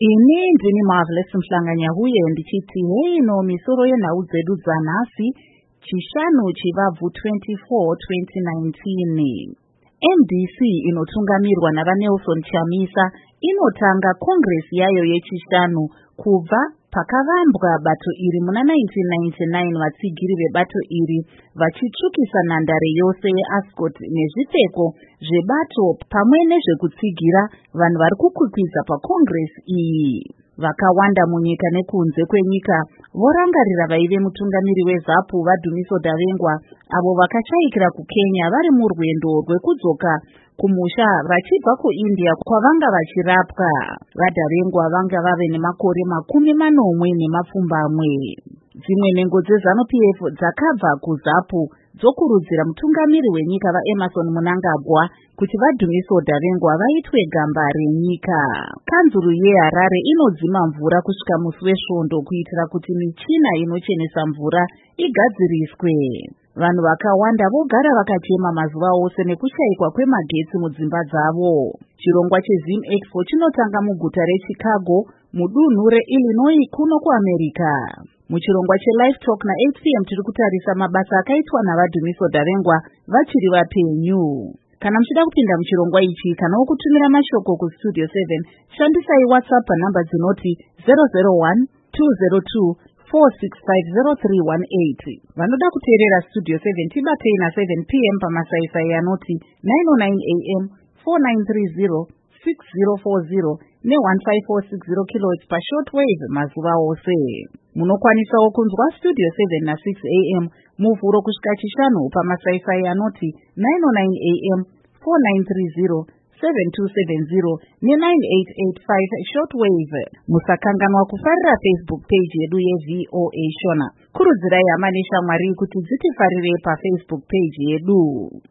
Ini ndini Marvelous Mhlanganya-Huye ndichiti heino misoro yenhau dzedu dzanhasi chishanu chivabvu 24 2019. NDC inotungamirwa navaNelson Chamisa inotanga kongresi yayo yechishanu kubva pakavambwa bato iri muna 1999 vatsigiri vebato iri vachitsvukisa nhandare yose yeAscot nezvipfeko zvebato pamwe nezvekutsigira vanhu vari kukwikwidza pakongresi iyi. Vakawanda munyika nekunze kwenyika vorangarira vaive mutungamiri weZAPU vaDumiso Davengwa avo vakashayikira kuKenya vari murwendo rwekudzoka kumusha vachibva kuIndia kwavanga vachirapwa. VaDavengwa vanga vave nemakore 40 Dzimwe nhengo dzeZANU-PF dzakabva kuZAPU dzokurudzira mutungamiri wenyika vaEmmerson Mnangagwa kuti vaDumiso Davengwa vaitwe gamba renyika. Kanzuru yeHarare inodzima mvura kusvika musi weSvondo kuitira kuti michina inochenesa mvura igadziriswe. Vanhu vakawanda vogara vakachema mazuva ose nekushayikwa kwemagetsi mudzimba dzavo. Chirongwa cheZim Expo chinotanga muguta reChicago mudunhu reIllinois kuno kuAmerica. Muchirongwa cheLive Talk na8 PM tiri kutarisa mabasa akaitwa navaDumiso Davengwa vachiri vapenyu. Kana muchida kupinda muchirongwa ichi kana wokutumira mashoko kuStudio 7 shandisai WhatsApp panhamba dzinoti 001 202 4650318. Vanoda kuteerera Studio 7 tibatei na7 PM pamasaisai anoti 909 AM 4930 6040 ne1546 kHz pashortwave mazuva ose. Munokwanisawo kunzwa Studio 7 na6 AM muvhuro kusvika chishanu pamasaisai anoti 909 AM 4930 7270 ne9885 shortwave. Musakanganwa kufarira Facebook page yedu yeVOA Shona. Kurudzirai hama neshamwari kuti dzitifarire paFacebook page yedu.